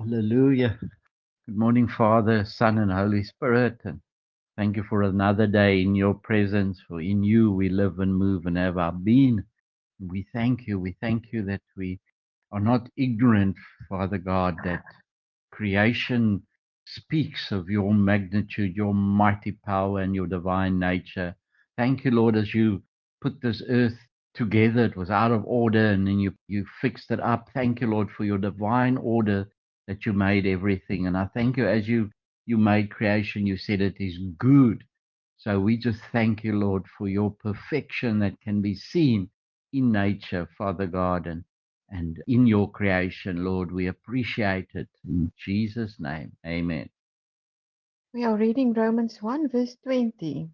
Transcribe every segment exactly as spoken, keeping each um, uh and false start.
Hallelujah. Good morning, Father, Son, and Holy Spirit. And thank you for another day in your presence. For in you we live and move and have our being. We thank you. We thank you that we are not ignorant, Father God, that creation speaks of your magnitude, your mighty power, and your divine nature. Thank you, Lord, as you put this earth together. It was out of order, and then you, you fixed it up. Thank you, Lord, for your divine order that you made everything. And I thank you as you, you made creation, you said it is good. So we just thank you, Lord, for your perfection that can be seen in nature, Father God. And and in your creation, Lord. We appreciate it. In Jesus' name, amen. We are reading Romans one, verse twenty.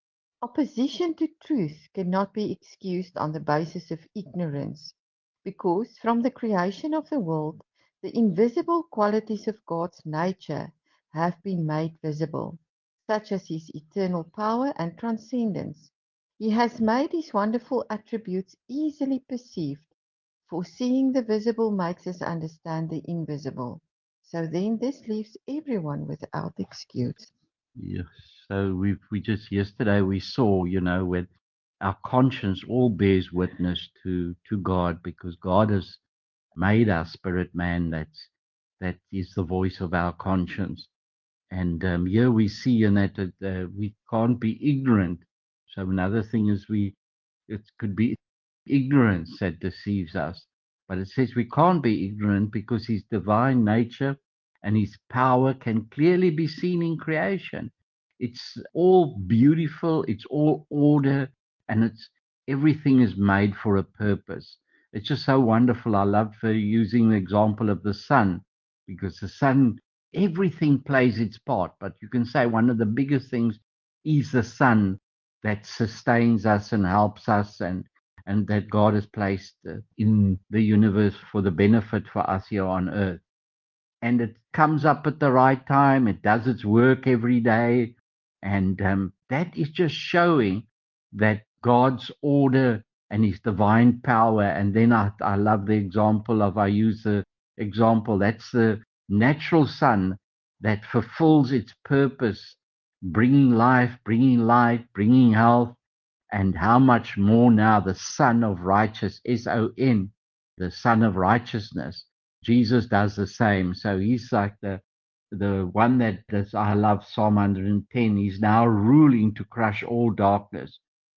Opposition to truth cannot be excused on the basis of ignorance, because from the creation of the world, the invisible qualities of God's nature have been made visible, such as his eternal power and transcendence. He has made his wonderful attributes easily perceived, for seeing the visible makes us understand the invisible. So then this leaves everyone without excuse. Yes. So we we just yesterday we saw, you know, when our conscience all bears witness to to God because God has made our spirit man. That's that is the voice of our conscience. And um, here we see in that uh, we can't be ignorant. So another thing is we it could be ignorance that deceives us. But it says we can't be ignorant because his divine nature and his power can clearly be seen in creation. It's all beautiful, it's all order, and it's everything is made for a purpose. It's just so wonderful. I love uh, using the example of the sun because the sun, everything plays its part. But you can say one of the biggest things is the sun that sustains us and helps us and and that God has placed uh, in the universe for the benefit for us here on earth. And it comes up at the right time. It does its work every day. And um, that is just showing that God's order and his divine power. And then I, I love the example of, I use the example, that's the natural sun that fulfills its purpose, bringing life, bringing light, bringing health, and how much more now the Son of Righteous, S O N, the Son of Righteousness. Jesus does the same. So he's like the the one that does, I love Psalm one hundred ten. He's now ruling to crush all darkness.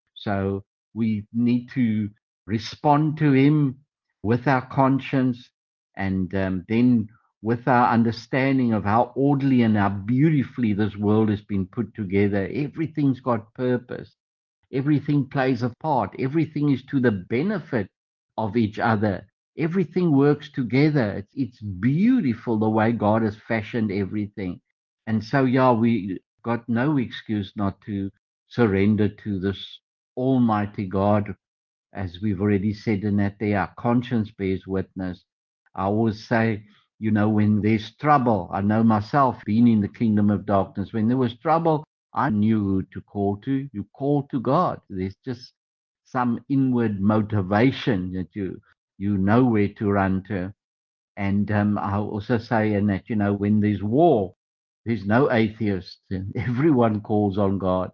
So we need to respond to him with our conscience and um, then with our understanding of how orderly and how beautifully this world has been put together. Everything's got purpose. Everything plays a part. Everything is to the benefit of each other. Everything works together. It's, it's beautiful the way God has fashioned everything. And so, yeah, we got no excuse not to surrender to this Almighty God, as we've already said in that there, our conscience bears witness. I always say, you know, when there's trouble, I know myself being in the kingdom of darkness, when there was trouble, I knew who to call to. You call to God. There's just some inward motivation that you you know where to run to. And um, I also say in that, you know, when there's war, there's no atheist. Everyone calls on God.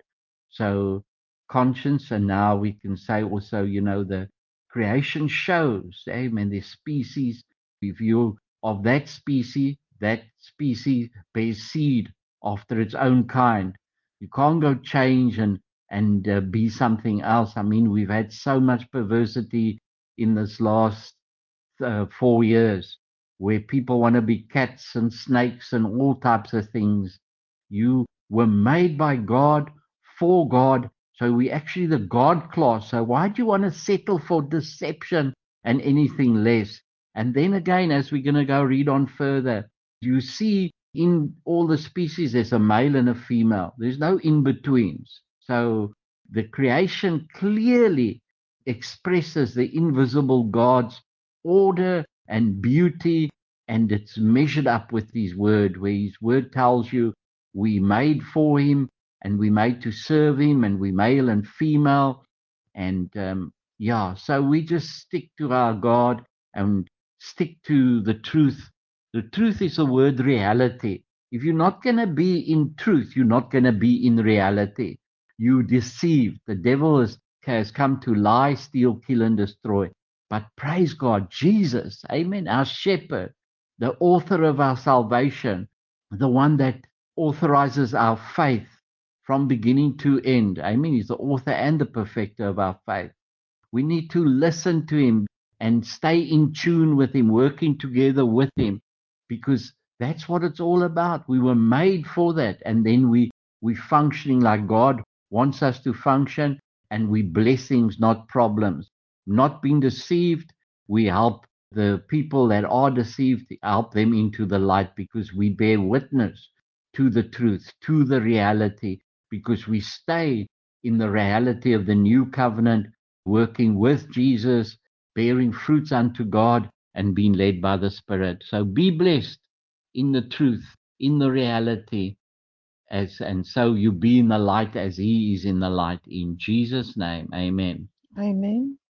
So conscience, and now we can say also, you know, the creation shows, amen, the species, if you of that species, that species bears seed after its own kind. You can't go change and and uh, be something else. I mean, we've had so much perversity in this last uh, four years where people want to be cats and snakes and all types of things. You were made by God for God. So we actually the God class. So why do you want to settle for deception and anything less? And then again, as we're going to go read on further, you see in all the species, there's a male and a female. There's no in betweens. So the creation clearly expresses the invisible God's order and beauty, and it's measured up with his word, where his word tells you we made for him and we made to serve him and we male and female. And um, yeah, so we just stick to our God and stick to the truth The truth is the word reality. If you're not going to be in truth, you're not going to be in reality. You deceive. The devil has, has come to lie, steal, kill, and destroy. But praise God, Jesus, amen, our shepherd, the author of our salvation, the one that authorizes our faith from beginning to end. Amen. He's the author and the perfecter of our faith. We need to listen to him and stay in tune with him, working together with him, because that's what it's all about. We were made for that. And then we, we functioning like God wants us to function, and we blessings, not problems. Not being deceived, we help the people that are deceived, help them into the light, because we bear witness to the truth, to the reality, because we stay in the reality of the new covenant, working with Jesus, bearing fruits unto God, and being led by the Spirit. So be blessed in the truth, in the reality, as and so you be in the light as He is in the light. In Jesus' name, Amen. Amen.